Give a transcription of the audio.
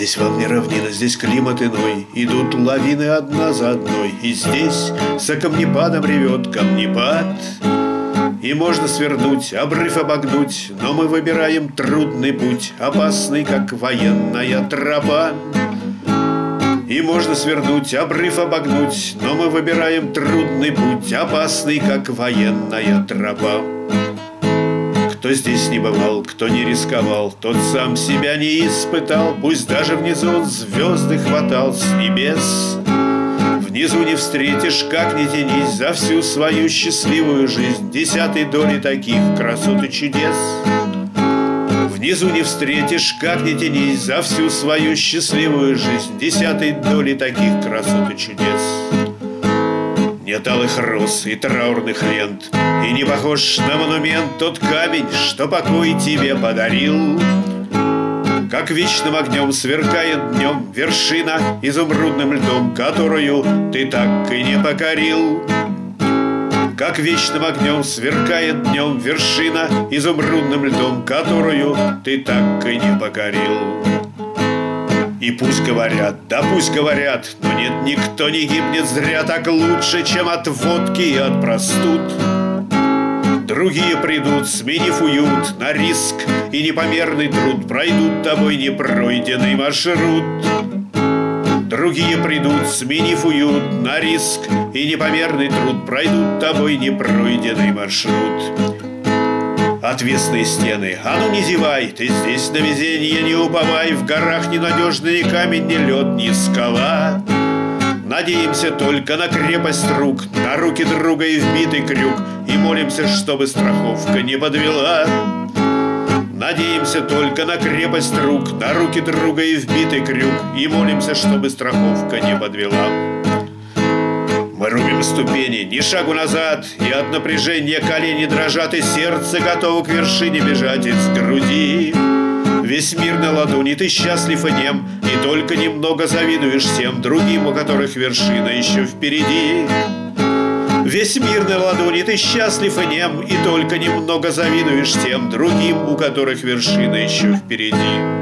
Здесь вам не равнина, здесь климат иной, идут лавины одна за одной, и здесь за камнепадом ревет камнепад. И можно свернуть, обрыв обогнуть, но мы выбираем трудный путь, опасный, как военная тропа. И можно свернуть, обрыв обогнуть, но мы выбираем трудный путь, опасный, как военная тропа. Кто здесь не бывал, кто не рисковал, тот сам себя не испытал. Пусть даже внизу он звезды хватал с небес. Внизу не встретишь, как ни тянись, за всю свою счастливую жизнь десятой доли таких красот и чудес. Внизу не встретишь, как ни тянись, за всю свою счастливую жизнь десятой доли таких красот и чудес. Нет алых роз и траурных лент, и не похож на монумент тот камень, что покой тебе подарил. Как вечным огнем сверкает днем вершина изумрудным льдом, которую ты так и не покорил. Как вечным огнем сверкает днем вершина изумрудным льдом, которую ты так и не покорил. И пусть говорят, да пусть говорят, но нет, никто не гибнет зря. Так лучше, чем от водки и от простуд. Другие придут, сменив уют на риск и непомерный труд, пройдут тобой непройденный маршрут. Другие придут, сменив уют на риск и непомерный труд, пройдут тобой непройденный маршрут. Отвесные стены, а ну не зевай, ты здесь на везенье не уповай. В горах ненадежный ни камень, ни лед, ни скала. Надеемся только на крепость рук, на руки друга и вбитый крюк, и молимся, чтобы страховка не подвела. Надеемся только на крепость рук, на руки друга и вбитый крюк, и молимся, чтобы страховка не подвела. Мы рубим ступени, ни шагу назад, и от напряжения колени дрожат, и сердце готово к вершине бежать из груди. Весь мир на ладони, ты счастлив и нем, и только немного завидуешь тем другим, у которых вершина еще впереди. Весь мир на ладони, ты счастлив и нем, и только немного завидуешь тем другим, у которых вершина еще впереди.